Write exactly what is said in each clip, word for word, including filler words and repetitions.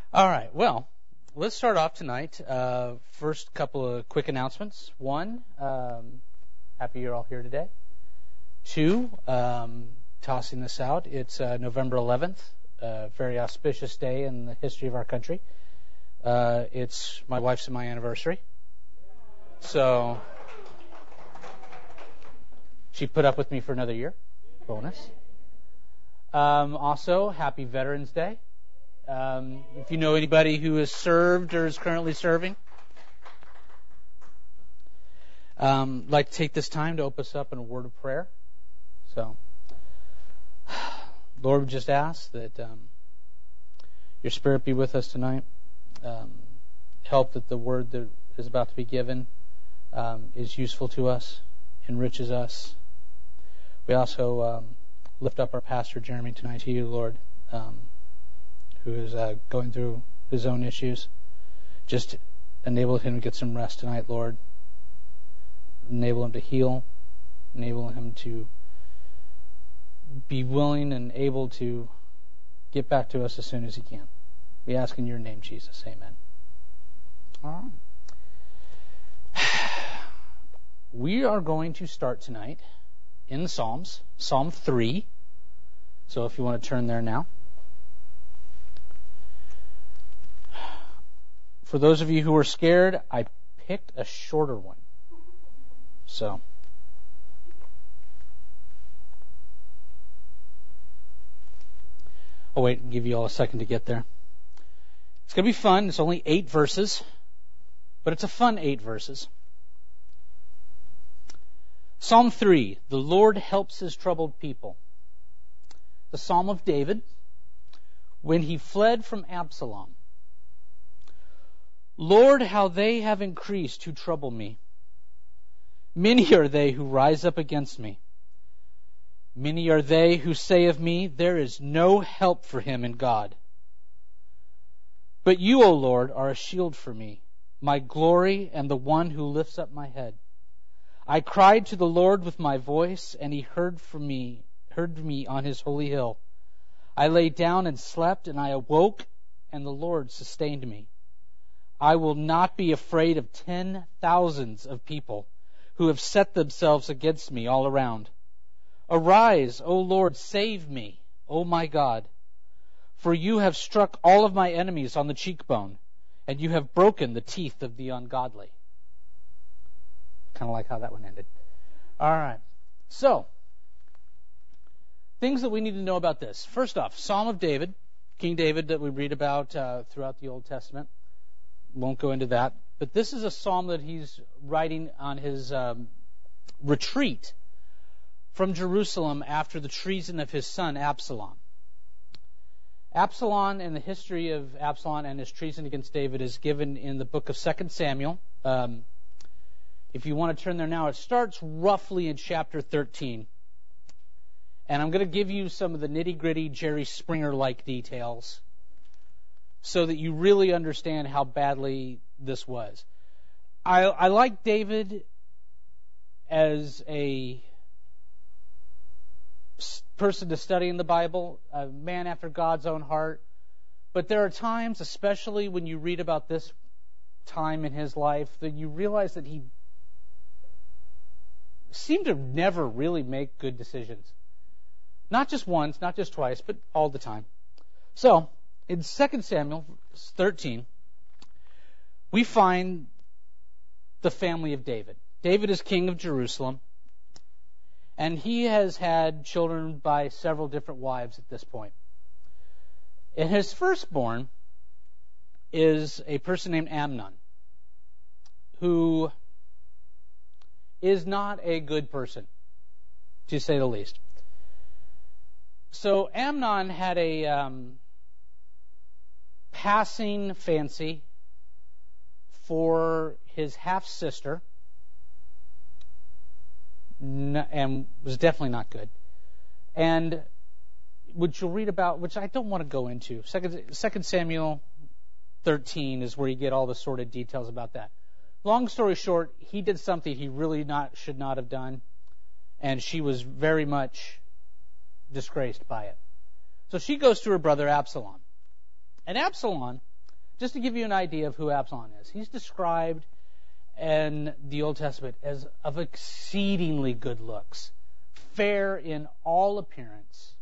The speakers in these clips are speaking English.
All right, well, let's start off tonight. Uh, first couple of quick announcements. One, um, happy you're all here today. Two, um, tossing this out, it's uh, November eleventh, a very auspicious day in the history of our country. Uh, it's my wife's and my anniversary. So she put up with me for another year. Bonus. Um, also, happy Veterans Day. Um, if you know anybody who has served or is currently serving, um, I'd like to take this time to open us up in a word of prayer. So, Lord, we just ask that um, your Spirit be with us tonight. Um, help that the word that is about to be given um, is useful to us, enriches us. We also um, lift up our pastor, Jeremy, tonight to you, Lord, um, who is uh, going through his own issues. Just enable him to get some rest tonight, Lord. Enable him to heal. Enable him to be willing and able to get back to us as soon as he can. We ask in your name, Jesus. Amen. All right. We are going to start tonight in the Psalms, Psalm three. So if you want to turn there now. For those of you who are scared, I picked a shorter one. So, I'll wait and give you all a second to get there. It's going to be fun. It's only eight verses, but it's a fun eight verses. Psalm three, the Lord helps his troubled people. The Psalm of David, when he fled from Absalom. Lord, how they have increased who trouble me. Many are they who rise up against me. Many are they who say of me, there is no help for him in God. But you, O Lord, are a shield for me, my glory and the one who lifts up my head. I cried to the Lord with my voice, and he heard from me, heard me on his holy hill. I lay down and slept, and I awoke, and the Lord sustained me. I will not be afraid of ten thousands of people who have set themselves against me all around. Arise, O Lord, save me, O my God. For you have struck all of my enemies on the cheekbone, and you have broken the teeth of the ungodly. Kind of like how that one ended. All right. So, things that we need to know about this. First off, Psalm of David, King David that we read about uh, throughout the Old Testament. Won't go into that. But this is a psalm that he's writing on his um, retreat from Jerusalem after the treason of his son Absalom. Absalom and the history of Absalom and his treason against David is given in the book of Second Samuel. Um, if you want to turn there now, it starts roughly in chapter thirteen. And I'm going to give you some of the nitty-gritty Jerry Springer-like details so that you really understand how badly this was. I, I like David as a person to study in the Bible, a man after God's own heart. But there are times, especially when you read about this time in his life, that you realize that he seemed to never really make good decisions. Not just once, not just twice, but all the time. So, in Second Samuel thirteen, we find the family of David. David is king of Jerusalem, and he has had children by several different wives at this point. And his firstborn is a person named Amnon, who is not a good person, to say the least. So Amnon had a um, passing fancy for his half-sister, and was definitely not good. And which you'll read about, which I don't want to go into. Second, Second Samuel thirteen is where you get all the sordid details about that. Long story short, he did something he really not should not have done, and she was very much disgraced by it. So she goes to her brother Absalom. And Absalom just to give you an idea of who Absalom is, he's described in the Old Testament as of exceedingly good looks, fair in all appearance.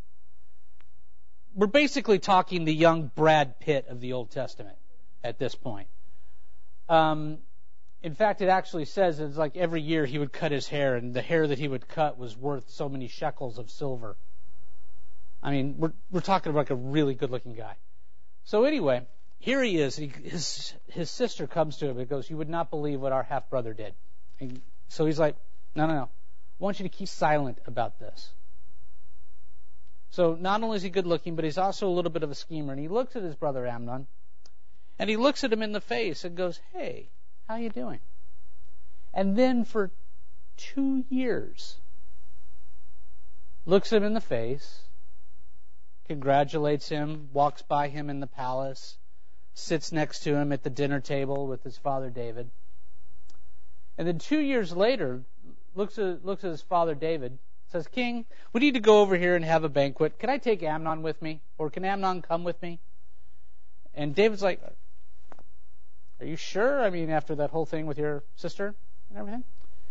We're basically talking the young Brad Pitt of the Old Testament at this point. Um, in fact, it actually says it's like every year he would cut his hair, and the hair that he would cut was worth so many shekels of silver. I mean, we're we're talking about like a really good-looking guy. So anyway, here he is. He, his his sister comes to him and goes, "You would not believe what our half-brother did." And so he's like, "No, no, no. I want you to keep silent about this." So not only is he good-looking, but he's also a little bit of a schemer. And he looks at his brother Amnon, and he looks at him in the face and goes, "Hey, how you doing?" And then for two years, looks him in the face, congratulates him, walks by him in the palace, sits next to him at the dinner table with his father David. And then two years later, looks at, looks at his father David, says, "King, we need to go over here and have a banquet. Can I take Amnon with me? Or can Amnon come with me?" And David's like, "Are you sure? I mean, after that whole thing with your sister and everything?"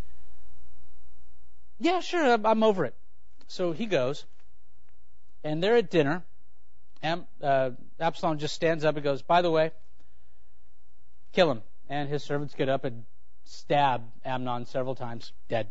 "Yeah, sure, I'm, I'm over it." So he goes, and they're at dinner. Am, uh, Absalom just stands up and goes, "By the way, kill him." And his servants get up and stab Amnon several times, dead.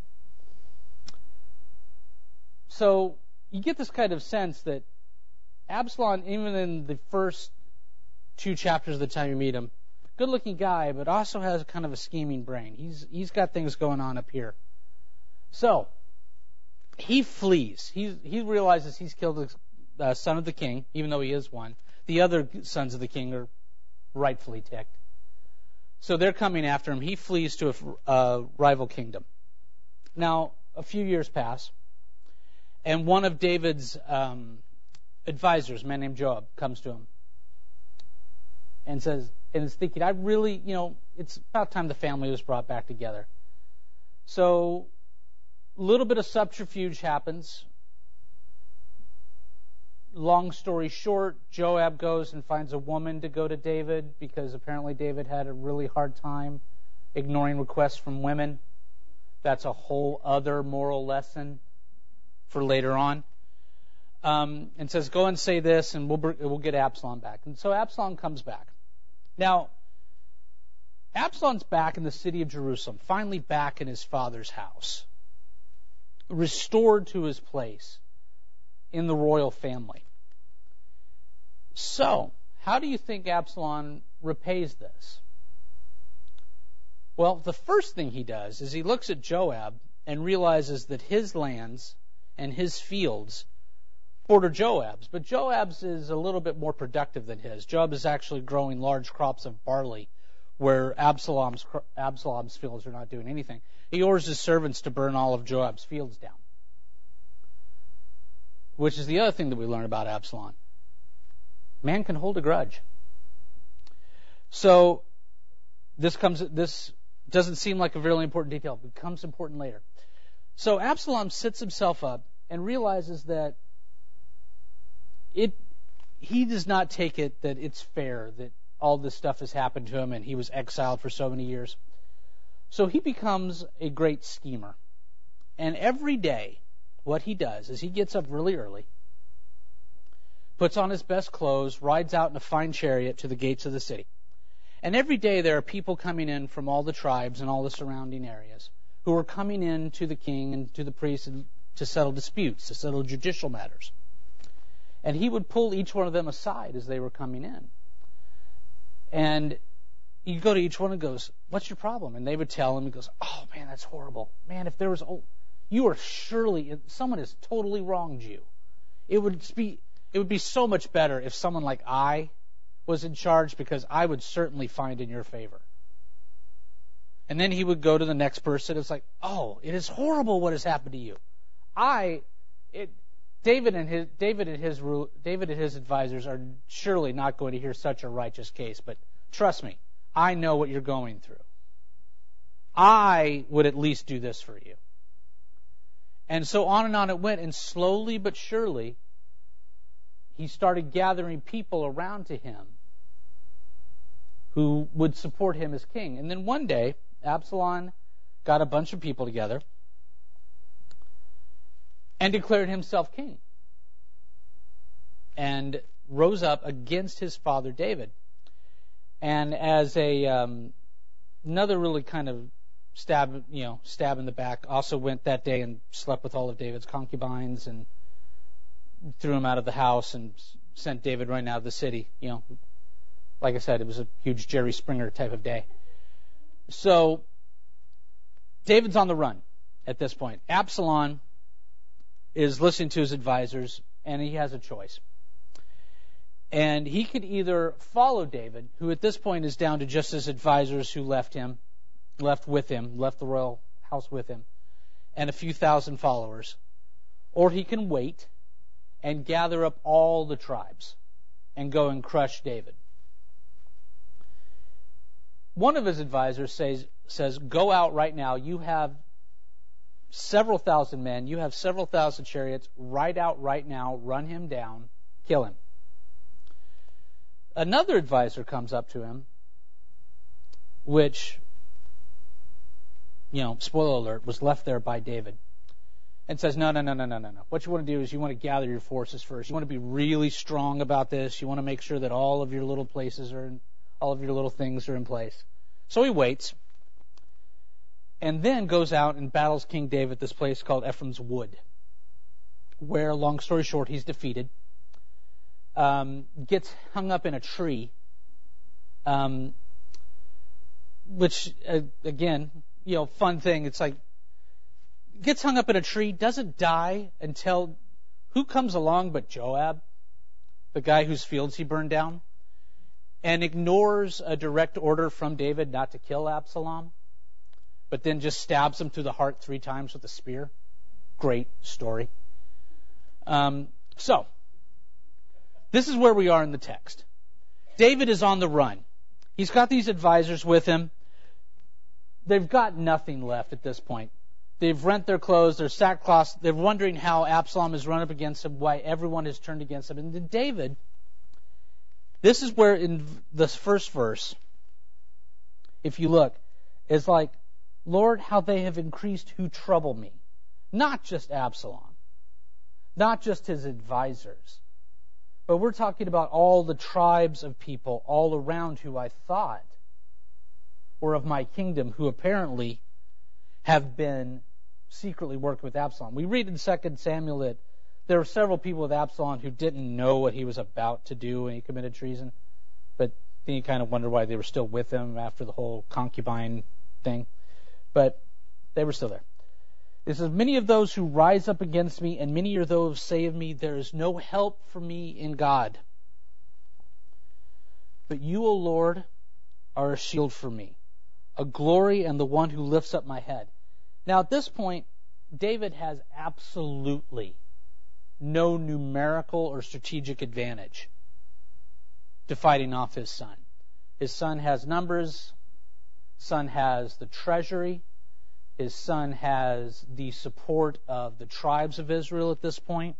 So you get this kind of sense that Absalom, even in the first two chapters of the time you meet him, good-looking guy, but also has kind of a scheming brain. He's he's got things going on up here. So he flees. He he realizes he's killed the uh, son of the king, even though he is one. The other sons of the king are rightfully ticked. So they're coming after him. He flees to a uh, rival kingdom. Now, a few years pass, and one of David's um, advisors, a man named Joab, comes to him and says, and is thinking, I really, you know, it's about time the family was brought back together. So a little bit of subterfuge happens. Long story short, Joab goes and finds a woman to go to David because apparently David had a really hard time ignoring requests from women. That's a whole other moral lesson for later on. Um, and says, "Go and say this, and we'll we'll get Absalom back." And so Absalom comes back. Now, Absalom's back in the city of Jerusalem, finally back in his father's house, restored to his place in the royal family. So, how do you think Absalom repays this? Well, the first thing he does is he looks at Joab and realizes that his lands and his fields border Joab's, but Joab's is a little bit more productive than his. Joab is actually growing large crops of barley, where Absalom's Absalom's fields are not doing anything. He orders his servants to burn all of Joab's fields down, which is the other thing that we learn about Absalom. Man can hold a grudge. So this comes. This doesn't seem like a really important detail, but it becomes important later. So Absalom sits himself up and realizes that it he does not take it that it's fair that all this stuff has happened to him and he was exiled for so many years. So he becomes a great schemer. And every day, what he does is he gets up really early, puts on his best clothes, rides out in a fine chariot to the gates of the city. And every day there are people coming in from all the tribes and all the surrounding areas who are coming in to the king and to the priests to settle disputes, to settle judicial matters. And he would pull each one of them aside as they were coming in. And you go to each one and goes, "What's your problem?" And they would tell him, he goes, "Oh man, that's horrible. Man, if there was, oh, you are surely, someone has totally wronged you. It would be, it would be so much better if someone like I was in charge, because I would certainly find in your favor." And then he would go to the next person. It's like, "Oh, it is horrible what has happened to you. I, it, David and his David and his David and his advisors are surely not going to hear such a righteous case, but trust me, I know what you're going through. I would at least do this for you." And so on and on it went, and slowly but surely, he started gathering people around to him who would support him as king. And then one day, Absalom got a bunch of people together and declared himself king and rose up against his father David. And as a um, another really kind of stab, you know, stab in the back, also went that day and slept with all of David's concubines and threw him out of the house and sent David right out of the city. You know, like I said, it was a huge Jerry Springer type of day. So David's on the run at this point. Absalom is listening to his advisors, and he has a choice. And he could either follow David, who at this point is down to just his advisors who left him, left with him, left the royal house with him, and a few thousand followers, or he can wait and gather up all the tribes and go and crush David. One of his advisors says, says, go out right now. You have several thousand men. You have several thousand chariots. Ride out right now. Run him down. Kill him. Another advisor comes up to him, which, you know, spoiler alert, was left there by David, and says, no, no, no, no, no, no, no. What you want to do is you want to gather your forces first. You want to be really strong about this. You want to make sure that all of your little places are in, all of your little things are in place. So he waits, and then goes out and battles King David at this place called Ephraim's Wood, where, long story short, he's defeated. Um, gets hung up in a tree, um, which, uh, again, you know, fun thing. It's like, gets hung up in a tree, doesn't die until, who comes along but Joab, the guy whose fields he burned down, and ignores a direct order from David not to kill Absalom, but then just stabs him through the heart three times with a spear. Great story. Um, so, this is where we are in the text. David is on the run. He's got these advisors with him. They've got nothing left at this point. They've rent their clothes, they're sackcloth. They're wondering how Absalom has run up against him, why everyone has turned against him. And then David, this is where in the first verse, if you look, is like, Lord, how they have increased who trouble me. Not just Absalom, not just his advisors, but we're talking about all the tribes of people all around who I thought were of my kingdom, who apparently have been secretly working with Absalom. We read in Second Samuel that there were several people with Absalom who didn't know what he was about to do when he committed treason, but then you kind of wonder why they were still with him after the whole concubine thing. But they were still there. It says, many of those who rise up against me, and many are those who say of me, there is no help for me in God. But you, O Lord, are a shield for me, a glory and the one who lifts up my head. Now at this point, David has absolutely no numerical or strategic advantage to fighting off his son. His son has numbers. Son has the treasury. His son has the support of the tribes of Israel at this point.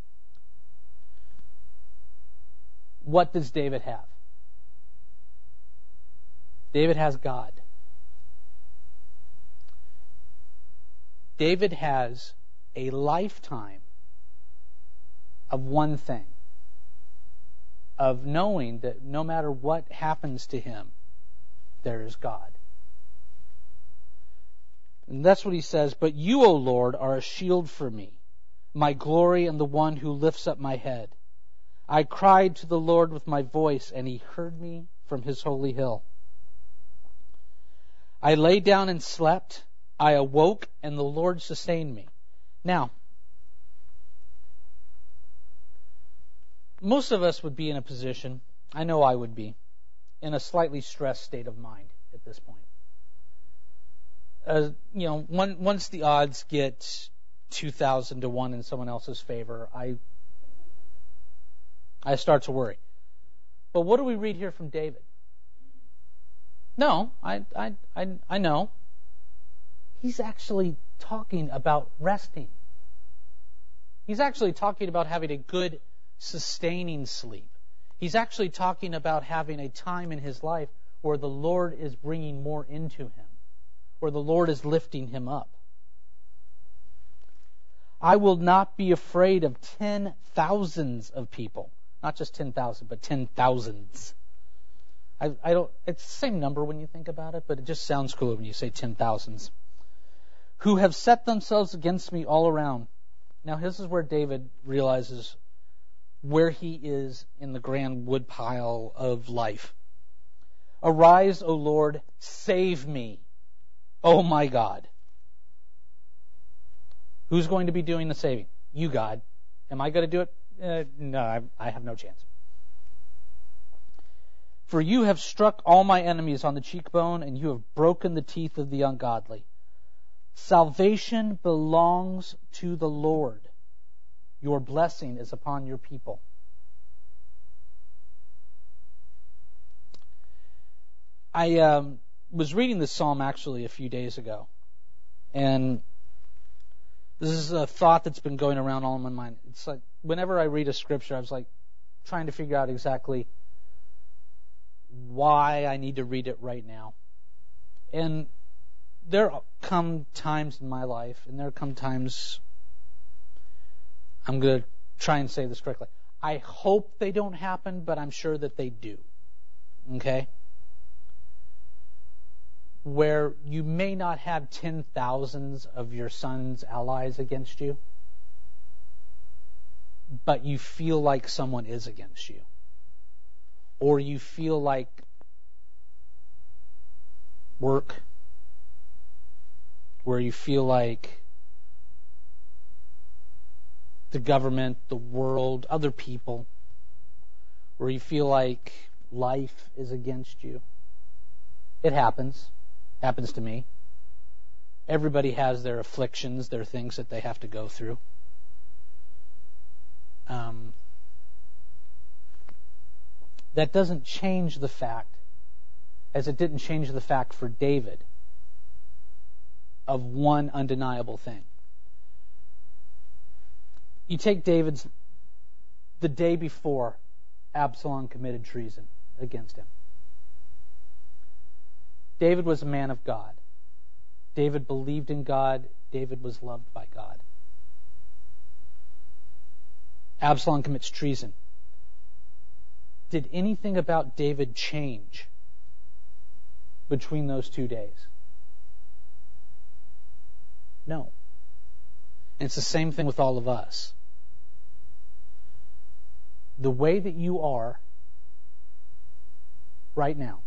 What does David have? David has God. David has a lifetime of one thing, of knowing that no matter what happens to him, there is God. And that's what he says, but you, O Lord, are a shield for me, my glory and the one who lifts up my head. I cried to the Lord with my voice, and he heard me from his holy hill. I lay down and slept. I awoke, and the Lord sustained me. Now, most of us would be in a position, I know I would be, in a slightly stressed state of mind at this point. Uh, you know, one, once the odds get two thousand to one in someone else's favor, I I start to worry. But what do we read here from David? No, I I I, I know. He's actually talking about resting. He's actually talking about having a good, sustaining sleep. He's actually talking about having a time in his life where the Lord is bringing more into him, where the Lord is lifting him up. I will not be afraid of ten thousands of people. Not just ten thousand, but ten thousands. I, I don't, it's the same number when you think about it, but it just sounds cooler when you say ten thousands. Who have set themselves against me all around. Now this is where David realizes where he is in the grand woodpile of life. Arise, O Lord, save me, O my God. Who's going to be doing the saving? You, God. Am I going to do it? Uh, no, I, I have no chance. For you have struck all my enemies on the cheekbone, and you have broken the teeth of the ungodly. Salvation belongs to the Lord. Your blessing is upon your people. I um, was reading this psalm actually a few days ago, and this is a thought that's been going around all in my mind. It's like whenever I read a scripture, I was like trying to figure out exactly why I need to read it right now. And there come times in my life, and there come times, I'm going to try and say this correctly. I hope they don't happen, but I'm sure that they do. Okay? Where you may not have ten thousands of your son's allies against you, but you feel like someone is against you. Or you feel like work, where you feel like the government, the world, other people, where you feel like life is against you. It happens. Happens to me. Everybody has their afflictions, their things that they have to go through. Um, that doesn't change the fact, as it didn't change the fact for David, of one undeniable thing. You take David's, the day before Absalom committed treason against him. David was a man of God. David believed in God. David was loved by God. Absalom commits treason. Did anything about David change between those two days? No. And it's the same thing with all of us. The way that you are right now,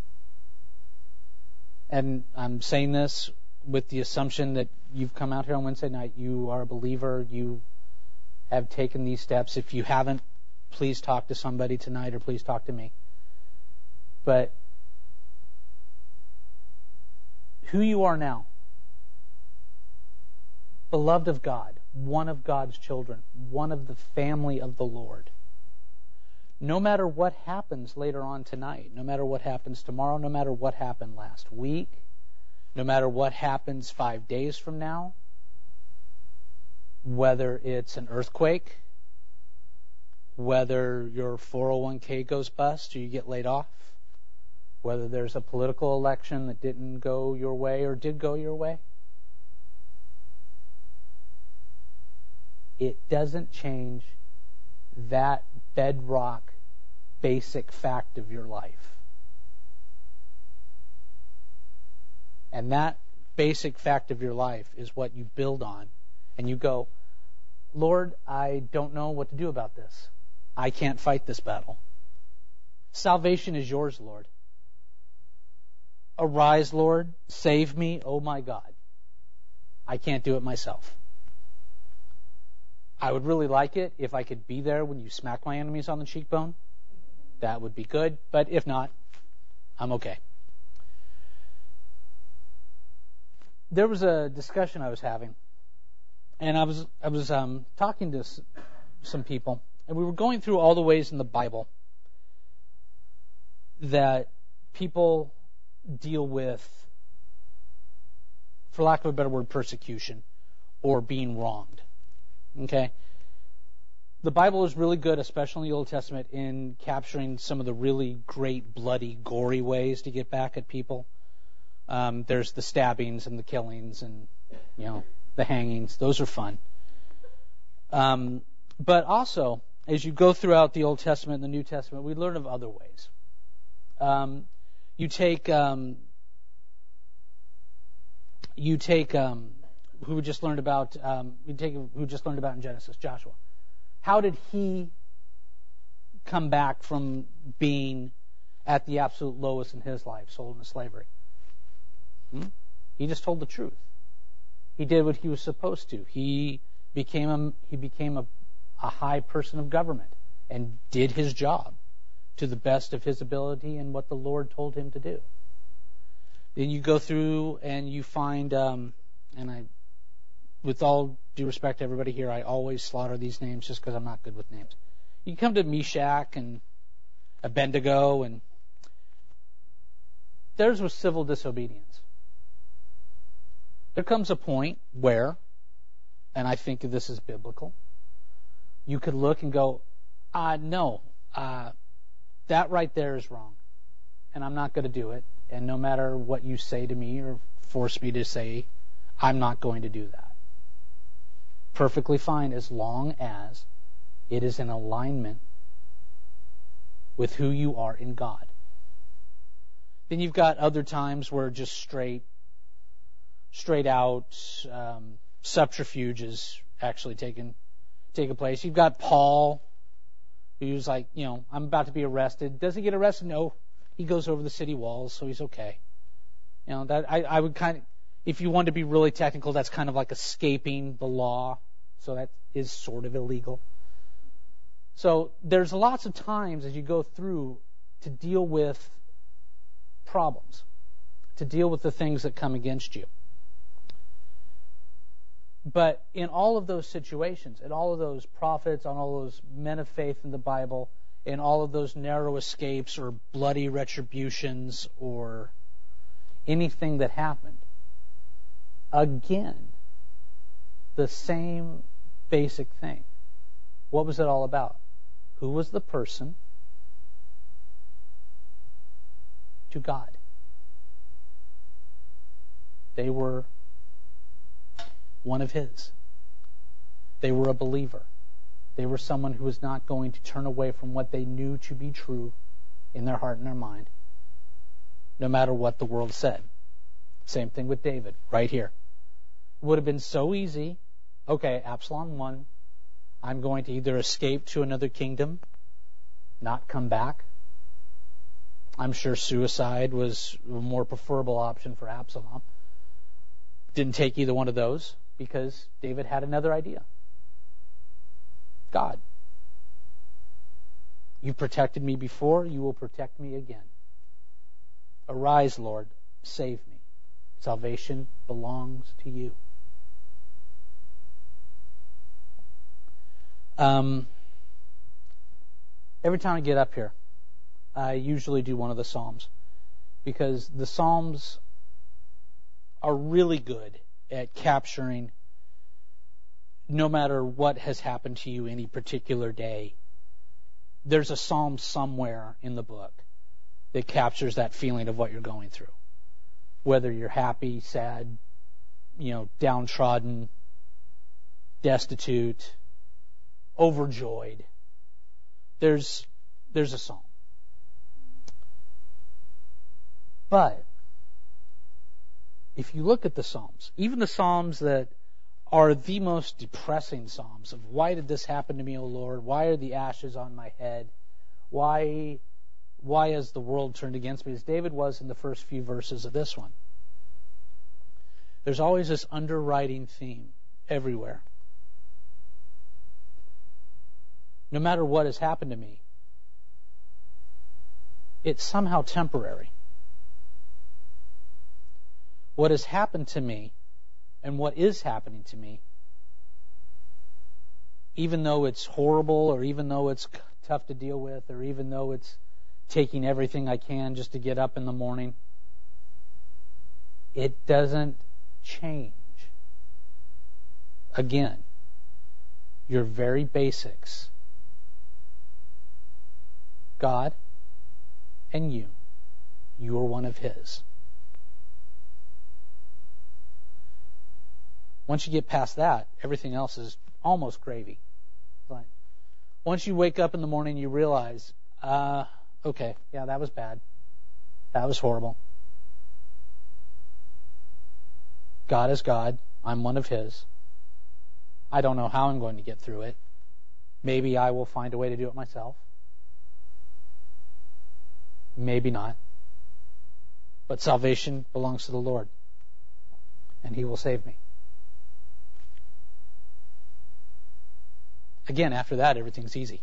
and I'm saying this with the assumption that you've come out here on Wednesday night, you are a believer, you have taken these steps. If you haven't, please talk to somebody tonight or please talk to me. But who you are now, beloved of God, one of God's children, one of the family of the Lord. No matter what happens later on tonight, no matter what happens tomorrow, no matter what happened last week, no matter what happens five days from now, whether it's an earthquake, whether your four oh one k goes bust or you get laid off, whether there's a political election that didn't go your way or did go your way, it doesn't change that bedrock basic fact of your life. And that basic fact of your life is what you build on. And you go, Lord, I don't know what to do about this. I can't fight this battle. Salvation is yours, Lord. Arise, Lord. Save me, oh my God. I can't do it myself. I would really like it if I could be there when you smack my enemies on the cheekbone. That would be good. But if not, I'm okay. There was a discussion I was having, and I was I was um, talking to s- some people, and we were going through all the ways in the Bible that people deal with, for lack of a better word, persecution or being wronged. Okay? the Bible is really good, especially in the Old Testament, in capturing some of the really great, bloody, gory ways to get back at people. Um, there's the stabbings and the killings and, you know, the hangings. Those are fun. Um, but also, as you go throughout the Old Testament and the New Testament, we learn of other ways. Um, you take, um, you take, um, who we just learned about, um, we take who we just learned about in Genesis, Joshua. How did he come back from being at the absolute lowest in his life, sold into slavery? Hmm? He just told the truth. He did what he was supposed to. He became a, he became a, a high person of government and did his job to the best of his ability and what the Lord told him to do. Then you go through and you find, um, and I, with all due respect to everybody here, I always slaughter these names just because I'm not good with names. You come to Meshach and Abednego, and theirs was civil disobedience. There comes a point where, and I think this is biblical, you could look and go, uh, no, uh, that right there is wrong, and I'm not going to do it, and no matter what you say to me or force me to say, I'm not going to do that. Perfectly fine as long as it is in alignment with who you are in God. Then you've got other times where just straight, straight out um, subterfuge is actually taken taking place. You've got Paul, who's like, you know, I'm about to be arrested. Does he get arrested? No, he goes over the city walls, so he's okay. You know, that I, I would kind of, if you want to be really technical, that's kind of like escaping the law. So that is sort of illegal. So there's lots of times as you go through to deal with problems, to deal with the things that come against you. But in all of those situations, in all of those prophets, on all those men of faith in the Bible, in all of those narrow escapes or bloody retributions or anything that happened, again, the same basic thing. What was it all about? Who was the person to God? They were one of His. They were a believer. They were someone who was not going to turn away from what they knew to be true in their heart and their mind, no matter what the world said. Same thing with David, right here. It would have been so easy. Okay, Absalom won. I'm going to either escape to another kingdom, not come back. I'm sure suicide was a more preferable option for Absalom. Didn't take either one of those because David had another idea. God, you protected me before, you will protect me again. Arise, Lord, save me. Salvation belongs to you. Um, every time I get up here, I usually do one of the Psalms because the Psalms are really good at capturing no matter what has happened to you any particular day. There's a Psalm somewhere in the book that captures that feeling of what you're going through. Whether you're happy, sad, you know, downtrodden, destitute, overjoyed. There's there's a psalm. But if you look at the Psalms, even the Psalms that are the most depressing Psalms of why did this happen to me, O Lord? Why are the ashes on my head? Why why has the world turned against me? As David was in the first few verses of this one. There's always this underwriting theme everywhere. No matter what has happened to me, it's somehow temporary. What has happened to me and what is happening to me, even though it's horrible or even though it's tough to deal with or even though it's taking everything I can just to get up in the morning, it doesn't change. Again, your very basics God and you, you are one of His. Once you get past that, everything else is almost gravy. But once you wake up in the morning, you realize, uh, okay, yeah, that was bad. That was horrible. God is God. I'm one of His. I don't know how I'm going to get through it. Maybe I will find a way to do it myself. Maybe not. But salvation belongs to the Lord, and He will save me. Again, after that, everything's easy.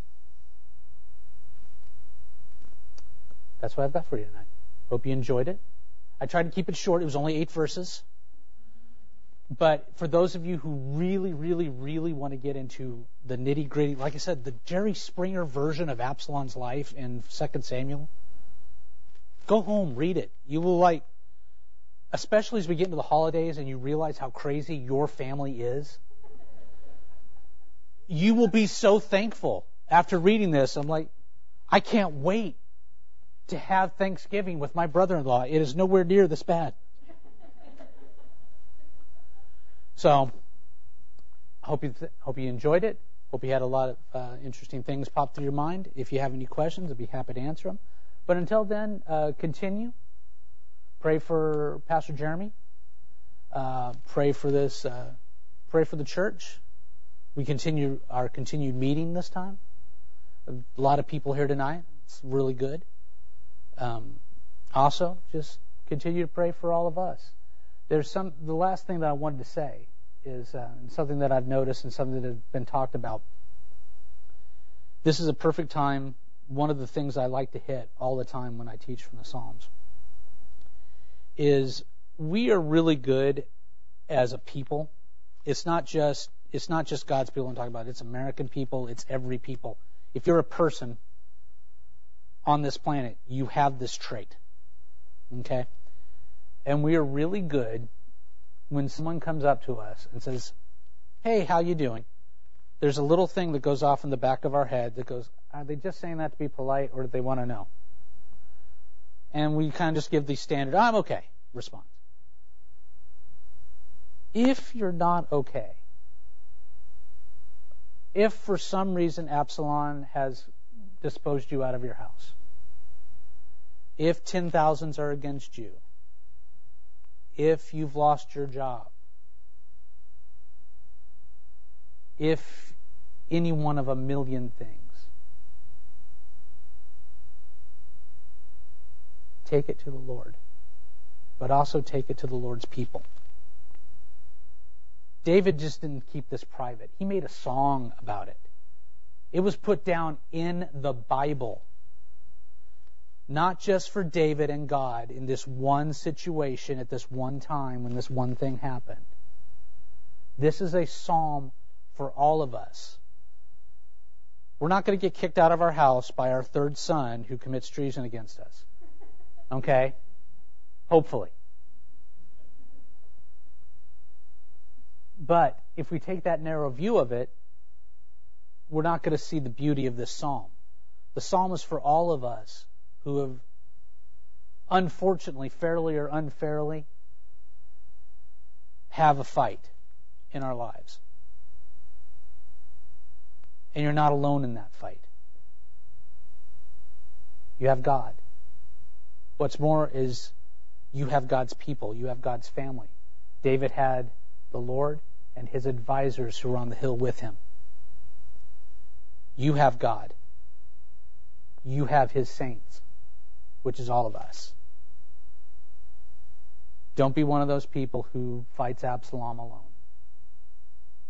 That's what I've got for you tonight. Hope you enjoyed it. I tried to keep it short. It was only eight verses. But for those of you who really, really, really want to get into the nitty-gritty, like I said, the Jerry Springer version of Absalom's life in Second Samuel, go home, read it. You will like, especially as we get into the holidays and you realize how crazy your family is, you will be so thankful after reading this. I'm like, I can't wait to have Thanksgiving with my brother-in-law. It is nowhere near this bad. So, I hope you th- hope you enjoyed it. Hope you had a lot of uh, interesting things pop through your mind. If you have any questions, I'd be happy to answer them. But until then, uh, continue. Pray for Pastor Jeremy. Uh, pray for this. Uh, pray for the church. We continue our continued meeting this time. A lot of people here tonight. It's really good. Um, also, just continue to pray for all of us. There's some. The last thing that I wanted to say is uh, something that I've noticed and something that has been talked about. This is a perfect time. One of the things I like to hit all the time when I teach from the Psalms is we are really good as a people. It's not just it's not just God's people I'm talking about. It's American people. It's every people. If you're a person on this planet, you have this trait. Okay? And we are really good when someone comes up to us and says, hey, how you doing? There's a little thing that goes off in the back of our head that goes, are they just saying that to be polite or do they want to know? And we kind of just give the standard, I'm okay response. If you're not okay, if for some reason Absalom has disposed you out of your house, if ten thousands are against you, if you've lost your job, if any one of a million things, take it to the Lord, but also take it to the Lord's people. David just didn't keep this private. He made a song about it. It was put down in the Bible. Not just for David and God in this one situation at this one time when this one thing happened. This is a psalm for all of us. We're not going to get kicked out of our house by our third son who commits treason against us. Okay? Hopefully. But if we take that narrow view of it, we're not going to see the beauty of this psalm. The psalm is for all of us who have, unfortunately, fairly or unfairly, have a fight in our lives. And you're not alone in that fight. You have God. What's more is you have God's people. You have God's family. David had the Lord and His advisors who were on the hill with him. You have God. You have His saints, which is all of us. Don't be one of those people who fights Absalom alone.